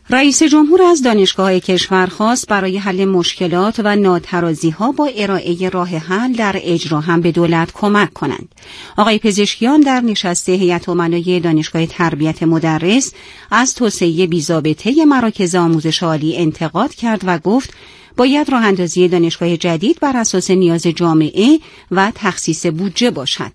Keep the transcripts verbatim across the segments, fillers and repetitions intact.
رئیس جمهور از دانشگاه‌های کشور خواست برای حل مشکلات و ناترازی‌ها با ارائه راه حل در اجرا هم به دولت کمک کنند. آقای پزشکیان در نشست هیئت امنای دانشگاه تربیت مدرس از توسعه بی‌ضابطه مراکز آموزش عالی انتقاد کرد و گفت باید راه‌اندازی دانشگاه جدید بر اساس نیاز جامعه و تخصیص بودجه باشد.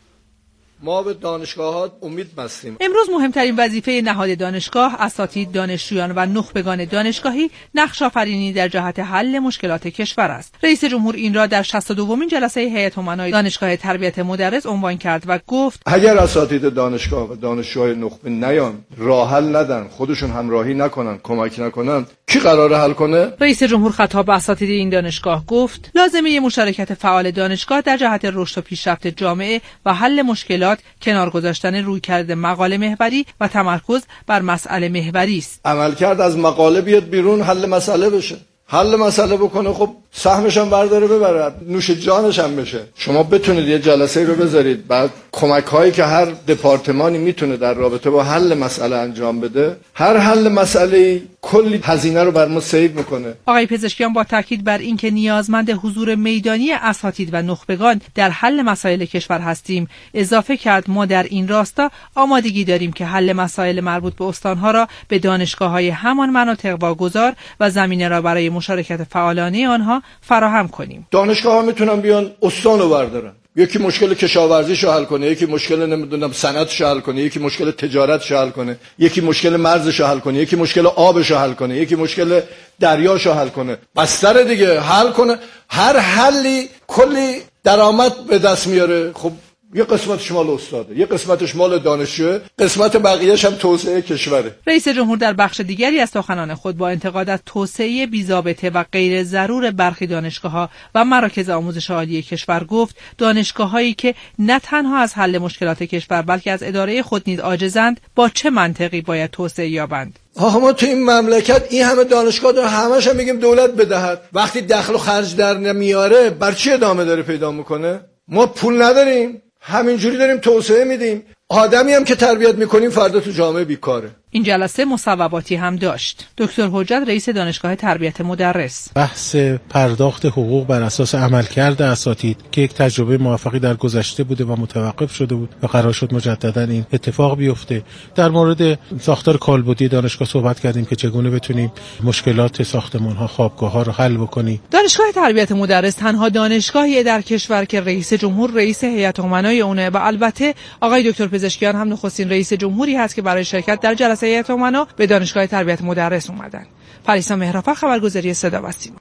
ما به دانشگاه‌ها امید بستیم. امروز مهمترین وظیفه نهاد دانشگاه، اساتید، دانشجویان و نخبگان دانشگاهی نقش آفرینی در جهت حل مشکلات کشور است. رئیس جمهور این را در شصت و دومین جلسه هیئت امنای دانشگاه تربیت مدرس عنوان کرد و گفت اگر اساتید دانشگاه و دانشجوهای نخبه نیان، راه حل ندن، خودشون همراهی نکنن، کمک نکنن، کی قراره حل کنه؟ رئیس جمهور خطاب به اساتید این دانشگاه گفت لازمه مشارکت فعال دانشگاه در جهت رشد و پیشرفت جامعه و حل مشکلات کنار گذاشتن رویکرد مقاله محوری و تمرکز بر مسئله محوری است. عملکرد از مقاله بیاد بیرون، حل مسئله بشه. حل مسئله بکنه، خب سهمش هم برداره ببره، نوش جانش هم بشه. شما بتونید یه جلسه رو بذارید، بعد کمک هایی که هر دپارتمانی میتونه در رابطه با حل مسئله انجام بده، هر حل مسئله کلی هزینه رو بر ما سیو میکنه. آقای پزشکیان با تاکید بر اینکه نیازمند حضور میدانی اساتید و نخبگان در حل مسائل کشور هستیم اضافه کرد ما در این راستا آمادگی داریم که حل مسائل مربوط به استانها را به دانشگاه‌های همان مناطق واگذار و زمینه را برای مشارکت فعالانه آنها فراهم کنیم. دانشگاه‌ها میتونن بیان استان رو بردارن، یکی مشکل کشاورزیشو حل کنه، یکی مشکل نمیدونم صنعتشو حل کنه، یکی مشکل تجارتشو حل کنه، یکی مشکل مرزشو حل کنه، یکی مشکل آبشو حل کنه، یکی مشکل دریاشو حل کنه. بستر دیگه حل کنه. هر حلی کلی درآمد به دست میاره. خب یه قسمتش مال استاده، یه قسمتش مال دانشجوه، قسمت بقیه‌اش هم توسعه کشوره. رئیس جمهور در بخش دیگری از سخنان خود با انتقاد از توسعه بی‌ضابطه و غیر ضرور برخی دانشگاه‌ها و مراکز آموزش عالی کشور گفت دانشگاه‌هایی که نه تنها از حل مشکلات کشور بلکه از اداره خود نیز عاجزند با چه منطقی باید توسعه یابند؟ آها ما تو این مملکت این همه دانشگاه داره، همش هم میگیم دولت بدهد. وقتی دخل و خرج در نمیاره بر چی ادامه داره پیدا میکنه؟ ما پول نداریم، همینجوری داریم توسعه میدیم. آدمی هم که تربیت میکنیم فردا تو جامعه بیکاره. این جلسه مصوباتی هم داشت. دکتر حجت رئیس دانشگاه تربیت مدرس بحث پرداخت حقوق بر اساس عملکرد اساتید که یک تجربه موفقی در گذشته بوده و متوقف شده بود و قرار شد مجددا این اتفاق بیفته. در مورد ساختار کالبدی دانشگاه صحبت کردیم که چگونه بتونیم مشکلات ساختمان‌ها، خوابگاه‌ها رو حل بکنیم. دانشگاه تربیت مدرس تنها دانشگاهی در کشور که رئیس جمهور رئیس هیئت امنای اونه و البته آقای دکتر پزشکیان هم نخستین رئیس جمهوری هست که برای شرکت در جلسه هیئت امنا به دانشگاه تربیت مدرس اومدن. پریسا مهرافر، خبرگزاری صدا و سیما.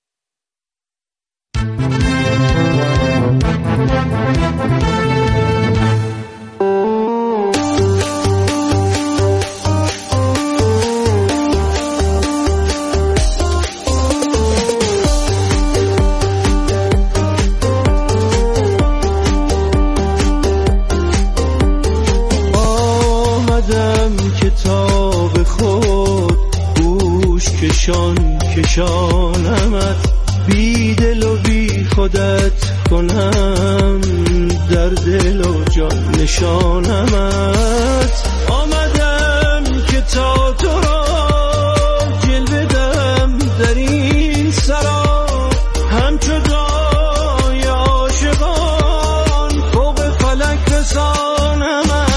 کشان کشانمت بی دل و بی خودت کنم در دل و جان نشانمت آمدم که تا تو را جلوه دم در این سرا همچو دای عاشقان فوق فلک رسانمت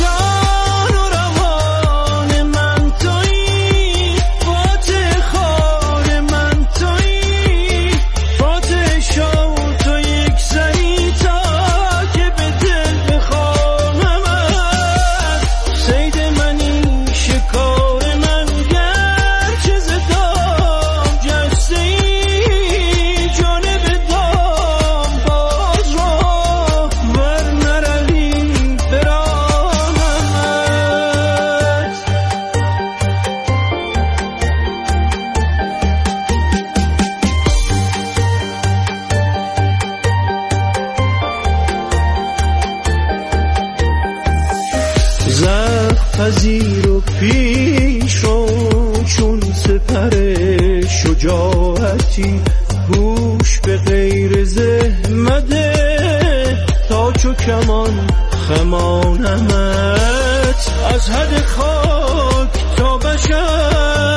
پذیر و پیش رو چون سپر شجاعتی گوش به غیر زحمده تا چو کمان خمانمت از حد خاک تا بشر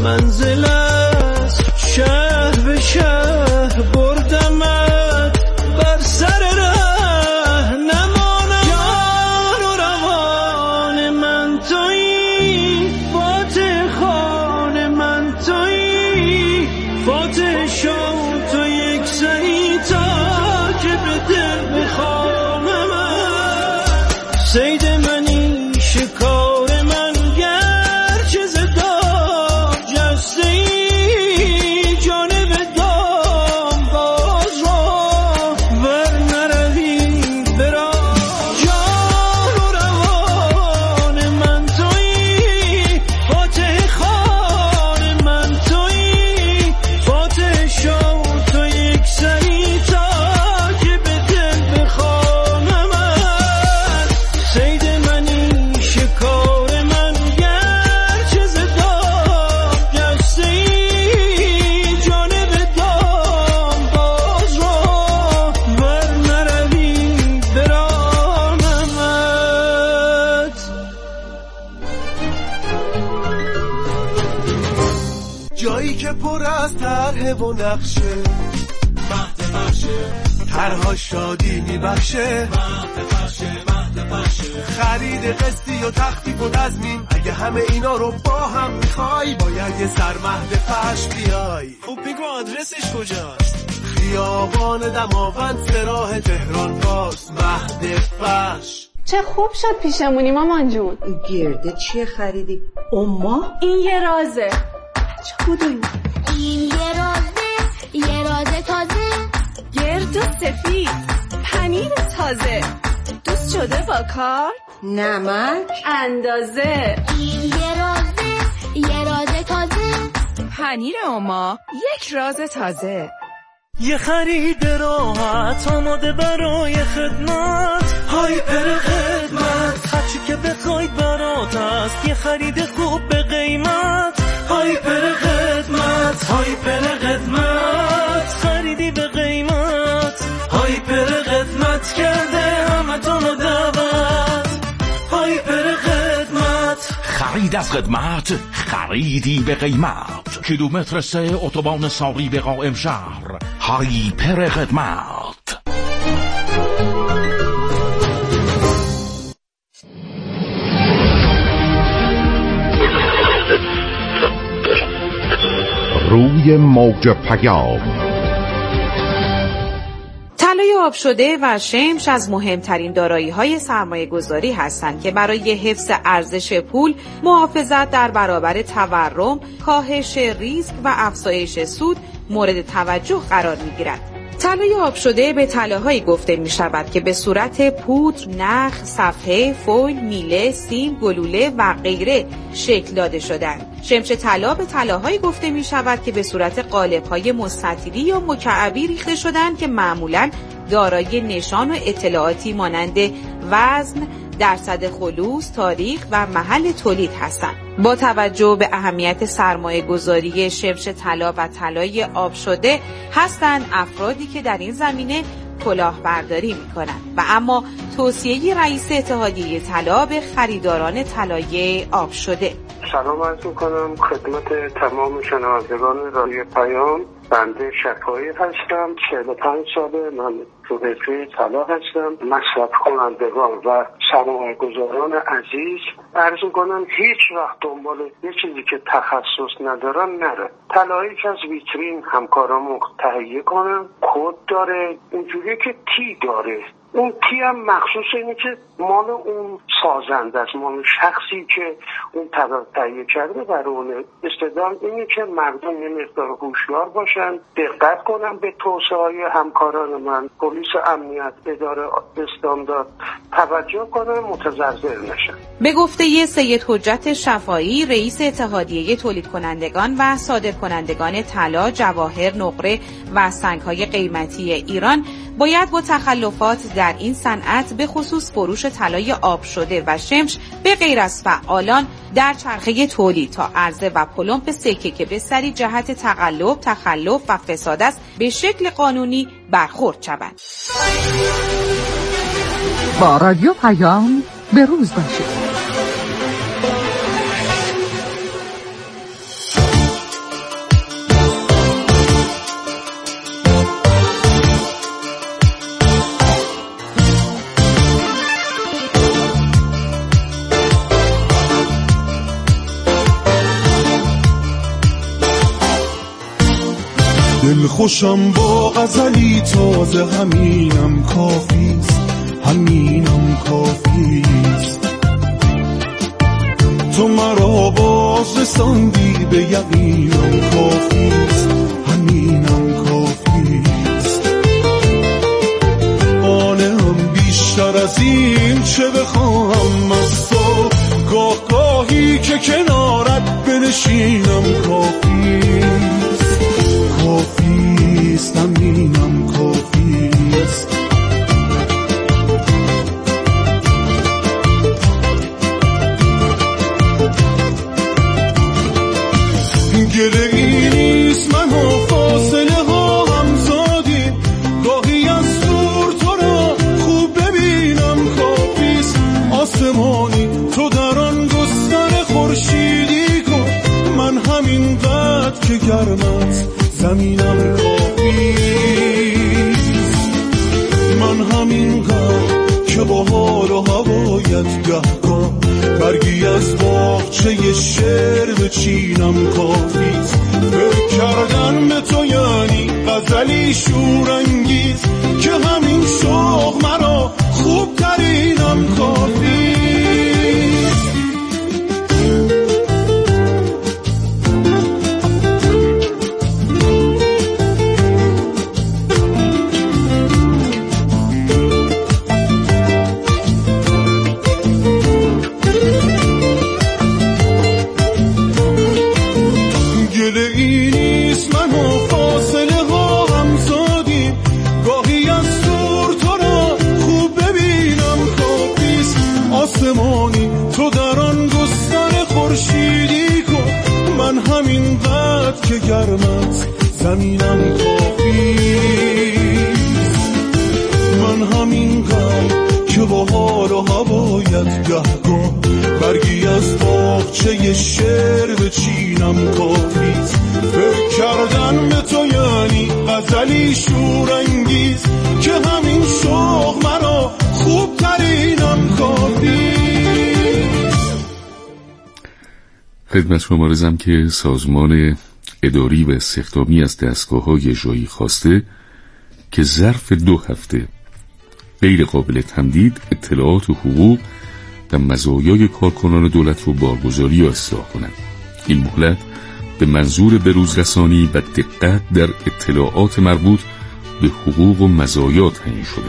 منزل است، شهر به شهر بردمت بر سر ره نمانم. یار و روان من تویی، فاتح خان من تویی، فاتح شو تو یک سری تا که به دل بخوامم. صید منی شکار من گرچه زدار جسته ای، جانب دام باز را ور نروی برا. جان و روان من تویی، فاتح خان من تویی، فاتح شو تو یک سری تا که به دل بخوامم. صید منی شکار من گرچه زدار جسته ای، جانب دام باز را ور نروی برانمت. جایی که پر از طرح و نقشه، مهد بخشه، طرها شادی میبخشه، خرید قسطی و تخفیف و تضمین. اگه همه اینا رو با هم میخوای، باید یه سر مهد فرش بیای. خب بگو آدرسش کجاست؟ خیابان دماوند سراح تهران باز، مهد فرش. چه خوب شد پیشمونی مامان جون. این گرده چیه خریدی؟ اما این یه رازه. چه بودوی؟ این یه رازه، یه رازه تازه، گرد و سفید، پنیر تازه، دوست شده با کار، نمک اندازه. این یه رازه، یه رازه تازه، پنیر اما یک راز تازه. یه خرید راحت آماده برای خدمت، هایپر خدمت، هرچی که بخواید برات است. یه خرید خوب به قیمت، هایپر خدمت، هایپر خدمت، خریدی به قیمت، هایپر خدمت کرده همتون دعوت. هایپر خدمت، خرید از خدمت، خریدی به قیمت. کیلومتر سه اتوبان ساری به قائم شهر، هایپر خدمت. روی موج پیام. طلای آب شده و شمش از مهمترین دارایی‌های سرمایه‌گذاری هستند که برای حفظ ارزش پول، محافظت در برابر تورم، کاهش ریسک و افزایش سود مورد توجه قرار می‌گیرند. طلای آب شده به طلاهایی گفته می شود که به صورت پودر، نخ، صفحه، فویل، میله، سیم، گلوله و غیره شکل داده شدند. شمش طلا به طلاهایی گفته می شود که به صورت قالب‌های مستطیلی یا مکعبی ریخته شدند که معمولاً دارای نشان و اطلاعاتی مانند وزن، درصد خلوص، تاریخ و محل تولید هستند. با توجه به اهمیت سرمایه گذاری شمش طلا و طلای آب شده هستند افرادی که در این زمینه کلاهبرداری می‌کنند و اما توصیه رئیس اتحادیه طلا به خریداران طلای آب شده. سلام عرض می‌کنم خدمت تمام شنوندگان رادیو پیام. بنده شفایی هستم، چهل و پنج ساله، من تو حرفه طلا هستم. مصرف کنندگان و سرمایه‌گذاران عزیز عرض می‌کنم هیچ وقت دنبال یه چیزی که تخصص ندارن نره. طلایی که از ویترین همکارامون تهیه کنن، کد داره، اینجوری که تی داره. اون تی هم مخصوص اینه که مال اون سازنده است، مال شخصی که اون تهیه کرده برای اون. استدلال اینه که مردم یه مقدار هوشیار باشن، دقت کنن به توصیه‌های همکاران من، پلیس، امنیت، اداره استاندارد توجه کنن، متضرر نشن. به گفته سید حجت شفایی، رئیس اتحادیه تولید کنندگان و صادر کنندگان طلا، جواهر، نقره و سنگ‌های قیمتی ایران، باید با تخلفات در این صنعت به خصوص فروش طلای آب شده و شمش به غیر از فعالان در چرخه تولید تا عرضه و پلمپ سکه که به سری جهت تقلب، تخلف و فساد است به شکل قانونی برخورد شوند. با رادیو پیام به روز باشید. دل خوشم با غزلی تازه، همینم کافیست، همینم کافیست. تو مرا باز رساندی به یقینم کافیست، همینم کافیست. آنم بیشتر از این چه بخواهم از تو، گاه گاهی که کنارت بنشینم کافیست، کافیست، همینم کافیست. گله ای نیست من و فاصله ها هم زادیم، گاهی از دور تو را خوب ببینم کافیست. آسمانی تو در آن گستر خورشیدی کن، من همین قد که گرمت زمینم کافیست. من همین قد که با حال و هوایت گهگاه برگی از باغچه شعر بچینم کافیست. فکر کردن به تو یعنی غزلی شورانگیز، که همین شوق مرا خوب ترینم کافیست. تو در آن گستر خورشیدی کن، من همین قد که گرمت زمینم کافیست. من همین قد که با حال و هوایت گهگاه برگی از باغچه شعر بچینم کافیست. فکر کردن به تو یعنی غزلی شورانگیز، که همین شوق مرا خوب ترینم کافیست. خدمت شما عرضم که سازمان اداری و استخدامی از دستگاه‌های اجرایی خواسته که ظرف دو هفته غیر قابل تمدید اطلاعات و حقوق و مزایای کارکنان دولت رو بارگذاری یا اصلاح کنند. این مهلت به منظور بروزرسانی و دقت در اطلاعات مربوط به حقوق و مزایا تعیین شده.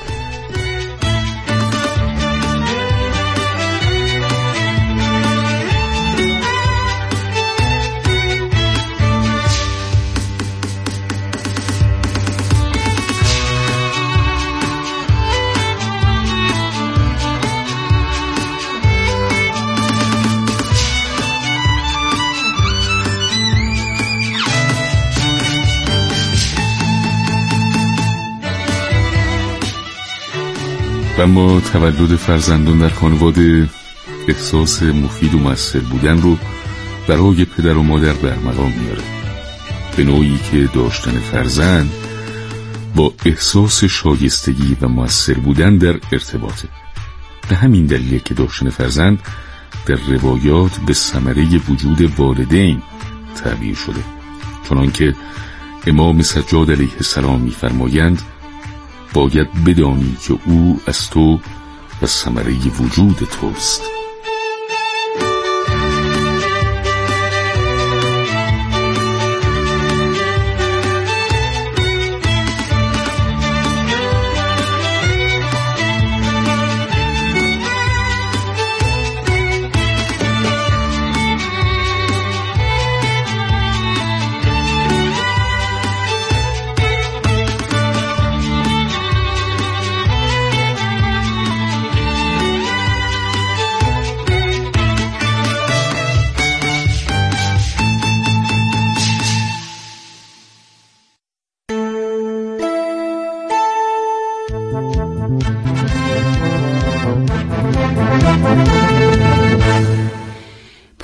اما تولد فرزندان در خانواده احساس مفید و مؤثر بودن رو برای پدر و مادر برمقام میاره، به نوعی که داشتن فرزند با احساس شایستگی و مؤثر بودن در ارتباطه. به همین دلیل که داشتن فرزند در روایات به ثمره وجود والدین تعبیر شده، چنانکه امام سجاد علیه السلام می‌فرمایند باید بدانی که او از تو و ثمره وجود توست.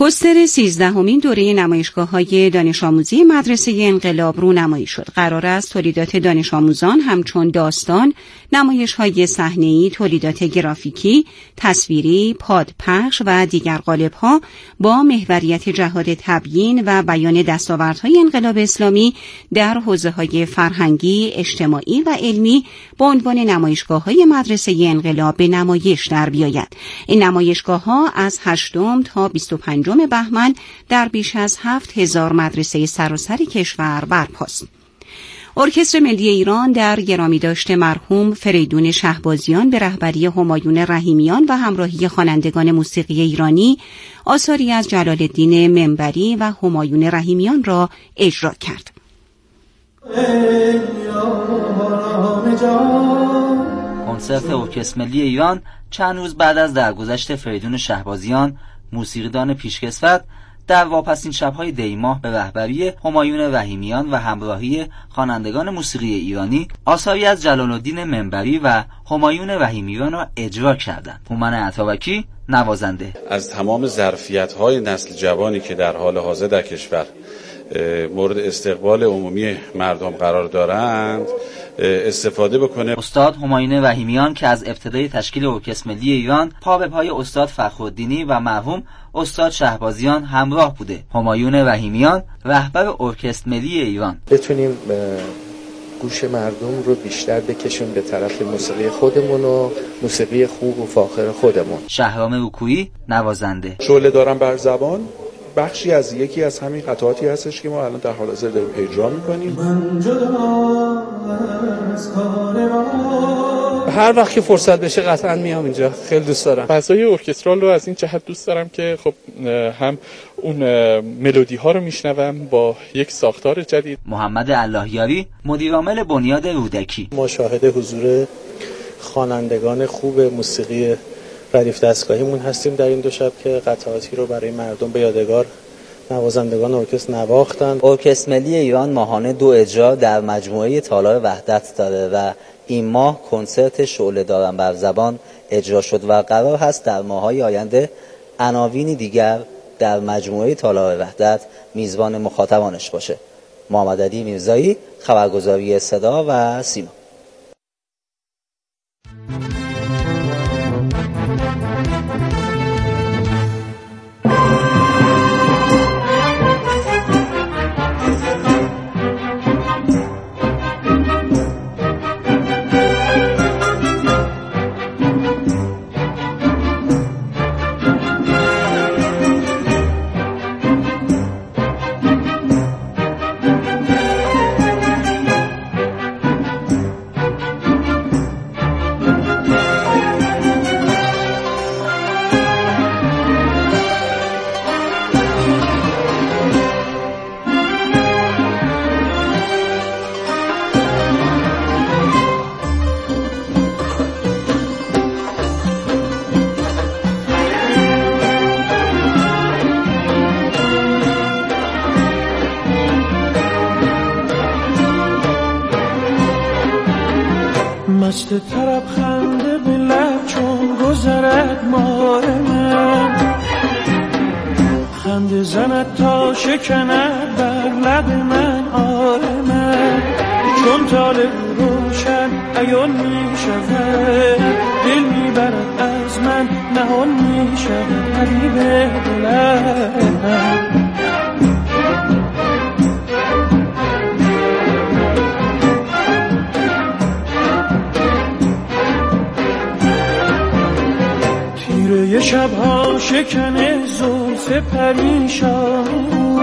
پوستر سیزدهمین دوره نمایشگاه‌های دانش آموزی مدرسه انقلاب رونمایی شد. قرار است تولیدات دانش آموزان همچون داستان، نمایش‌های صحنه‌ای، تولیدات گرافیکی، تصویری، پادپخش و دیگر قالب‌ها با محوریت جهاد تبیین و بیان دستاوردهای انقلاب اسلامی در حوزه‌های فرهنگی، اجتماعی و علمی با عنوان نمایشگاه‌های مدرسه انقلاب به نمایش در بیاید. این نمایشگاه‌ها از هشتم تا بیست و پنجم بهمن در بیش از هفت هزار مدرسه سراسر کشور برپاست. ارکستر ملی ایران در گرامی داشته مرحوم فریدون شهبازیان به رهبری همایون رحیمیان و همراهی خوانندگان موسیقی ایرانی آثاری از جلال الدین منبری و همایون رحیمیان را اجرا کرد. کنسرت ارکستر ملی ایران چند روز بعد از درگذشت فریدون شهبازیان موسیقیدان پیشکسوت در واپسین شب‌های دی ماه به رهبری همایون رحیمیان و همراهی خوانندگان موسیقی ایرانی آثاری از جلال الدین منبری و همایون رحیمیان را اجرا کردند. هومن عطابکی نوازنده. از تمام ظرفیت‌های نسل جوانی که در حال حاضر در کشور مورد استقبال عمومی مردم قرار دارند استفاده بکنه. استاد همایون رحیمیان که از ابتدای تشکیل ارکستر ملی ایران پا به پای استاد فخرالدینی و مرحوم استاد شهبازیان همراه بوده. همایون رحیمیان رهبر ارکستر ملی ایران. بتونیم گوش مردم رو بیشتر بکشیم به طرف موسیقی خودمون و موسیقی خوب و فاخر خودمون. شهرام رکویی نوازنده. شعله دارم بر زبان بخشی از یکی از همین قطعاتی هستش که ما الان در حال حاضر داریم اجرا می‌کنیم. هر وقت که فرصت بشه قطعا میام اینجا، خیلی دوست دارم. فضای ارکسترال رو از این جهت دوست دارم که خب هم اون ملودی ها رو میشنوم با یک ساختار جدید. محمد اللهیاری مدیر عامل بنیاد رودکی. ما شاهد حضور خوانندگان خوب موسیقی ردیف دستگاهیمون هستیم در این دو شب که قطعاتی رو برای مردم به یادگار نوازندگان ارکستر نواختن. ارکستر ملی ایران ماهانه دو اجرا در مجموعه تالار وحدت داره و این ماه کنسرت شعله دارم بر زبان اجرا شد و قرار هست در ماه‌های آینده عناوینی دیگر در مجموعه تالار وحدت میزبان مخاطبانش باشه. محمد علی میرزایی، خبرگزاری صدا و سیما. مست طرب خنده به لب چون گذرد ماه من، خنده زند تا شکند بر لب من آه من، چون طالب روشن عیان می شود دل می برد از من نهان می شود حبیب دلم. یه شبها شکنه زلف پریشان،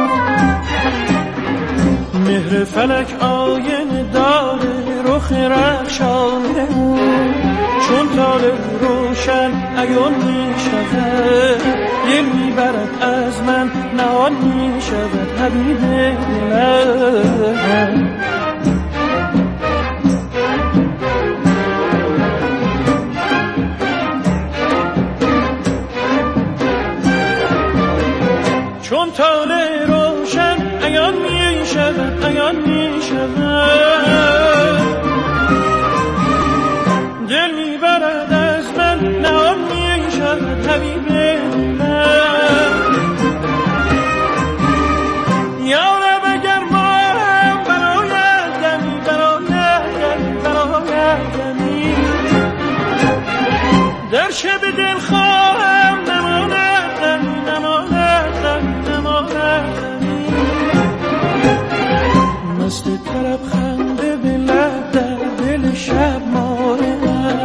مهر فلک آینه داره رخ رخشانه، چون طالع روشن عیان می شود دل می برد از من نهان می شود حبیب دلم. چون طالع روشن عیان می شود عیان می شود دل می برد از من نهان می شود حبیب دلم. خنده به لب در دل شب ماره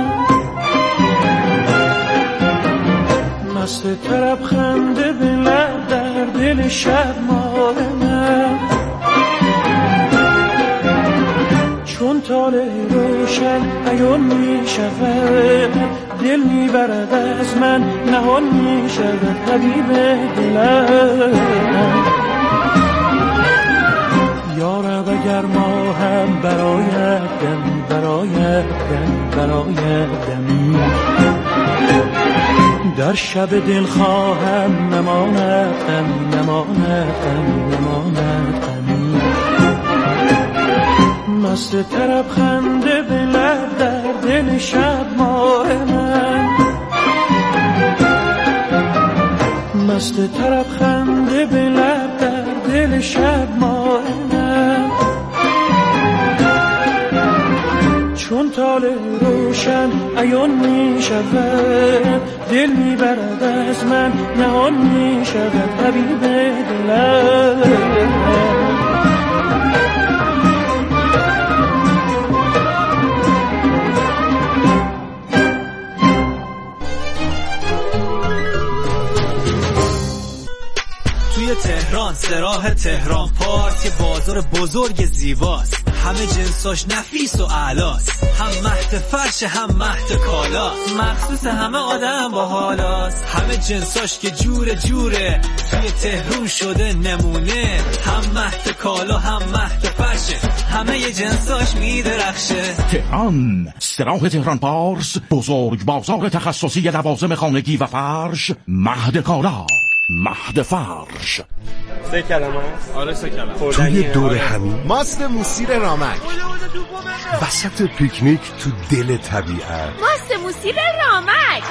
مست طرب خنده به لب در دل شب ماره چون تاله روشن عیان می شود دل می برد از من نهان می شود حبیب دلم یارب اگر ما هم برایت دمی برایت دمی برایت دمی در شب دل خواهم نماند غمی نماند غمی نماند غمی مست طرب خنده به لب در دل شب ماه من مست طرب خنده به لب در دل شب ماه من چون تاله روشن عیان می شود دل می برد از من نهان می شود حبیب دلم تهران سراح تهران پارک یه بازار بزرگ زیباست همه جنساش نفیس و اعلاست هم مهد فرش هم مهد کالاست مخصوص همه آدم با حالاست همه جنساش که جور جوره توی تهرون شده نمونه هم مهد کالا هم مهد فرشه همه ی جنساش میدرخشه تهران سراح تهران پارس بزرگ بازار تخصصی لوازم خانگی و فرش مهد کالا مهد فرش سه کلمه هست؟ آره سه کلمه توی دور همین ماست موسیر رامک وسط پیکنیک تو دل طبیعت ماست موسیر رامک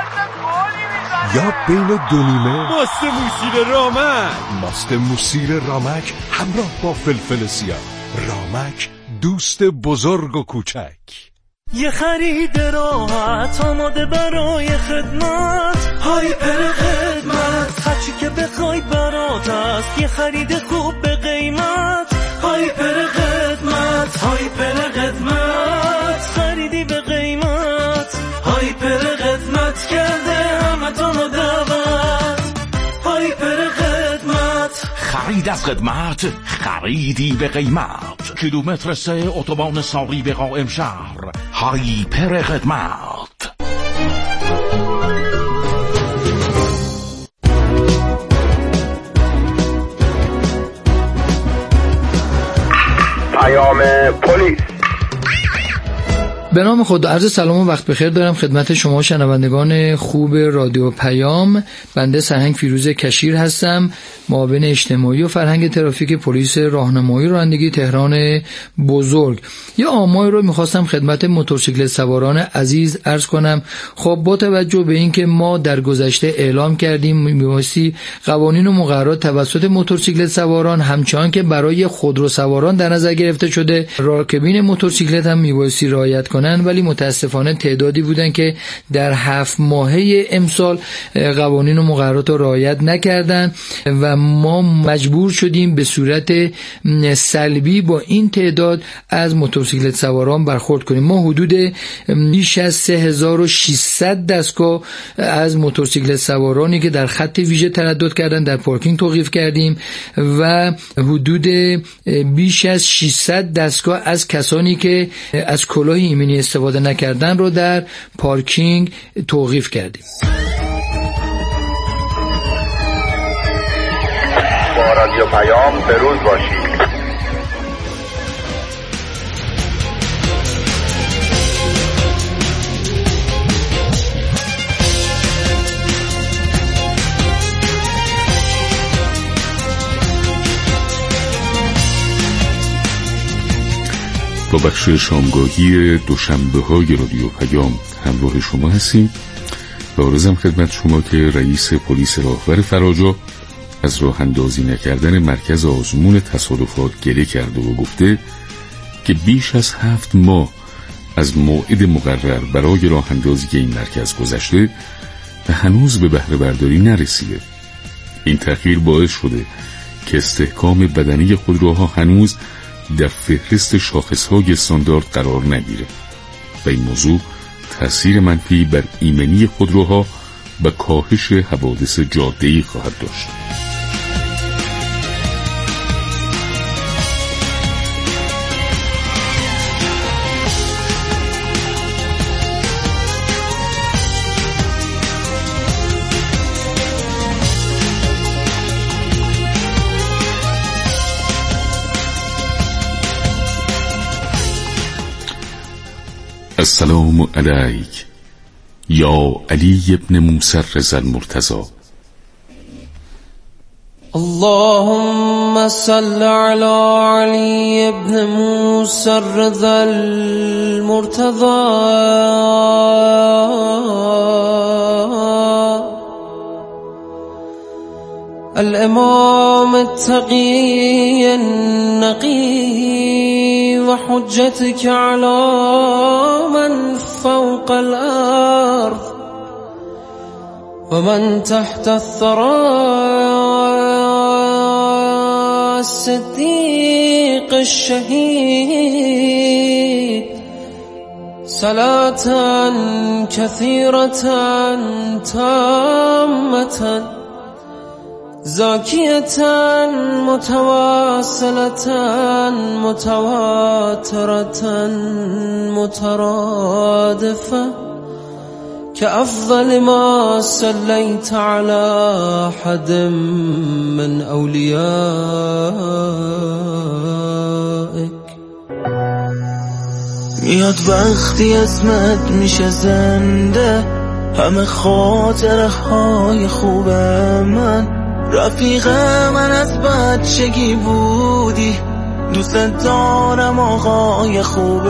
یا بین دو نیمه ماست موسیر رامک ماست موسیر رامک همراه با فلفل سیاه رامک دوست بزرگ و کوچک یه خرید راحت آماده برای خدمت هایپر خدمت هرچی که بخوای برات است یه خرید خوب به قیمت هایپر خدمت هایپر خدمت خریدی به قیمت هایپر خدمت کرده همتون رو دعوت هایپر خدمت خرید از خدمت خریدی به قیمت کیلومتر سه اتوبان ساری به قائم شهر هایپر خدمت پیام پلیس. به نام خدا عرض سلام و وقت بخیر دارم خدمت شما شنوندگان خوب رادیو پیام. بنده سرهنگ فیروز کشیر هستم، معاون اجتماعی و فرهنگ ترافیک پلیس راهنمایی رانندگی تهران بزرگ. یه آماری رو میخواستم خدمت موتورسیکلت سواران عزیز عرض کنم. خب با توجه به اینکه ما در گذشته اعلام کردیم میبایستی قوانین و مقررات توسط موتورسیکلت سواران همچنان که برای خودرو سواران در نظر گرفته شده، راکبین موتورسیکلت هم میبایستی رعایت کنن، ولی متاسفانه تعدادی بودن که در هفت ماهه امسال قوانین و مقررات رو رعایت نکردن و ما مجبور شدیم به صورت سلبی با این تعداد از موتورسیکلت سواران برخورد کنیم. ما حدود بیش از سه هزار و ششصد دستگاه از موتورسیکلت سوارانی که در خط ویژه تردد کردن در پارکینگ توقیف کردیم و حدود بیش از ششصد دستگاه از کسانی که از کلاه ایمنی استفاده نکردن رو در پارکینگ توقیف کردیم. با رادیو پیام به روز باشید. با بخش شامگاهی دوشنبه های رادیو پیام همراه شما هستیم و عرضم خدمت شما که رئیس پلیس راهور فراجا از راه اندازی نکردن مرکز آزمون تصادفات گله کرده و گفته که بیش از هفت ماه از موعد مقرر برای راه اندازی این مرکز گذشته و هنوز به بهره برداری نرسیده. این تأخیر باعث شده که استحکام بدنی خودروها هنوز در فهرست شاخصهای استاندارد قرار نگیره و این موضوع تأثیر منفی بر ایمنی خودروها و کاهش حوادث جاده‌ای خواهد داشت. السلام علیک یا علی ابن موسی رضا المرتضی. اللهم صل على علی ابن موسی رضا المرتضی. الامام التقی النقی و حجتك على من فوق الارض و من تحت الثرى. الصديق الشهيد صلاة كثيرة تامة زاكية متواصلة متواترة مترادفة كأفضل ما صليت على أحد من أوليائك. میاد وقتی اسمت میشه زنده همه خاطرهای خوب من. رفیق من از بچگی بودی دوست دارم آقای خوب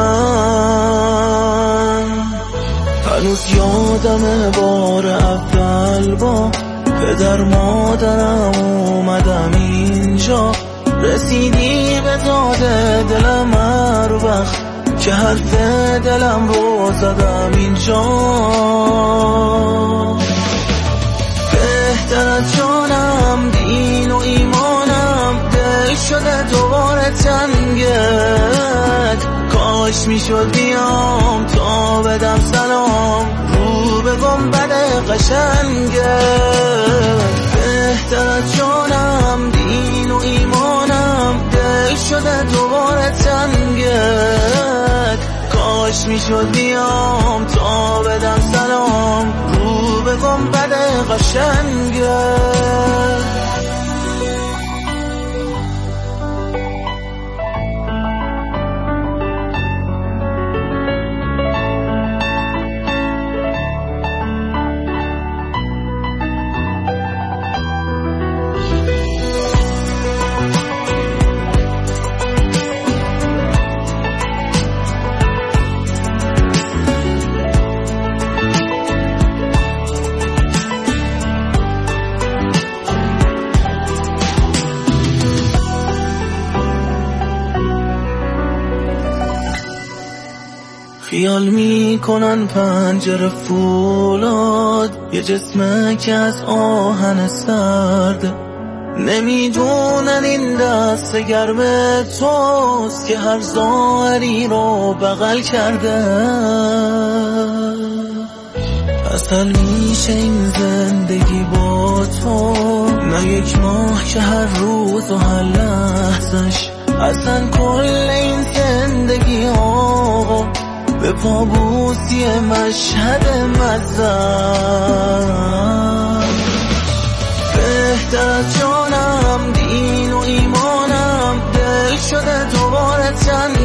من. هنوز یادم بار اول با پدر مادرم اومدم اینجا. رسیدی به داد دلم هر وقت که حرف دلم رو زدم اینجا. بهتر از جانم دین و ایمانم دل شده دوباره تنگت. کاش میشد بیام تا بدم سلام رو به گنبد قشنگت. بهتر از جانم دین و ایمانم دل شده دوباره تنگت. کاش میشد بیام تا بدم سلام رو به گنبد قشنگت. خیال میکنن پنجره فولاد یه جسمه که از آهن سرده. نمیدونن این دست گرم توست که هر ظاهری رو بغل کرده. اصل میشه این زندگی با تو نه یک ماه که هر روز و هر لحظش. اصلا کل این زندگی آقا به پابوسی مشهد مزن. بهتر از جانم دین و ایمانم دل شده دوباره تن